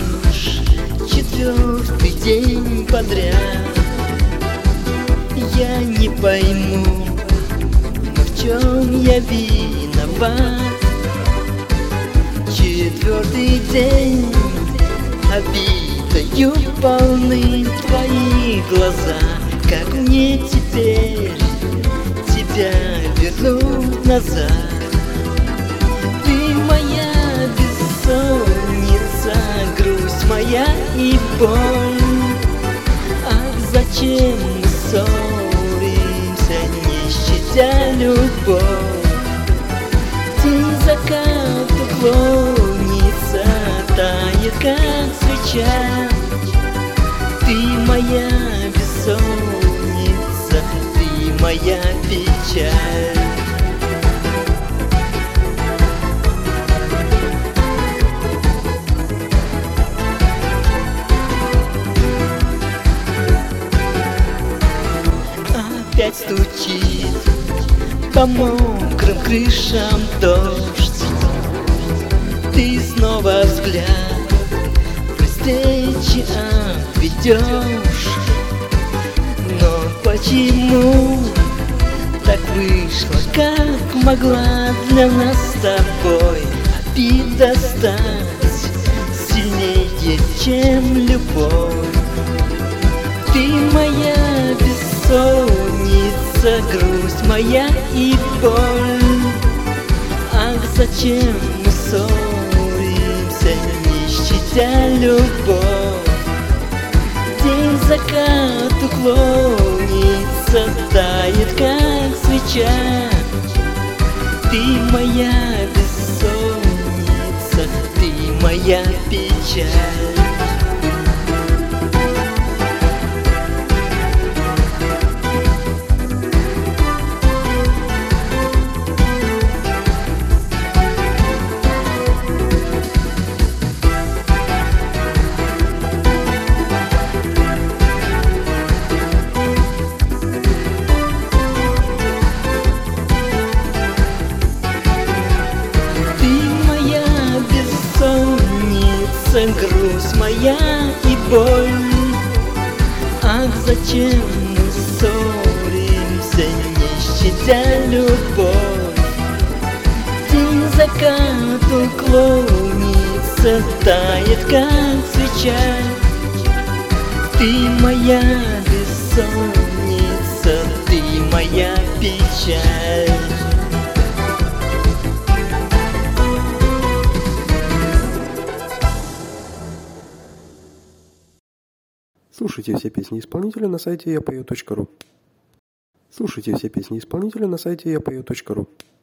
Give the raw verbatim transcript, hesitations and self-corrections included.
уж четвертый день подряд. Я не пойму, но в чем я виноват. Четвертый день обидою полны твои глаза. Как мне теперь тебя вернуть назад? Ты моя бессонница, грусть моя и боль. Ах, зачем мы ссоримся, не щадя любовь? День закат уклонится, тает, как свеча. Ты моя бессонница, ты моя печаль. Опять стучит по мокрым крышам дождь. Ты снова взгляд при встрече отведешь. Но почему так вышло, как могла для нас с тобой обида стать сильнее, чем любовь? Ты моя бессонница, грусть моя и боль. Ах, зачем мы ссоримся, не щадя любовь? День закат уклонится, тает, как свеча. Ты моя бессонница, ты моя печаль. Грусть моя и боль. Ах, зачем мы ссоримся, не щадя любовь? День закат уклонится, тает, как свеча. Ты моя бессонница, ты моя печаль. Слушайте все песни исполнителя на сайте я пою точка ру. Слушайте все песни исполнителя на сайте я пою точка ру.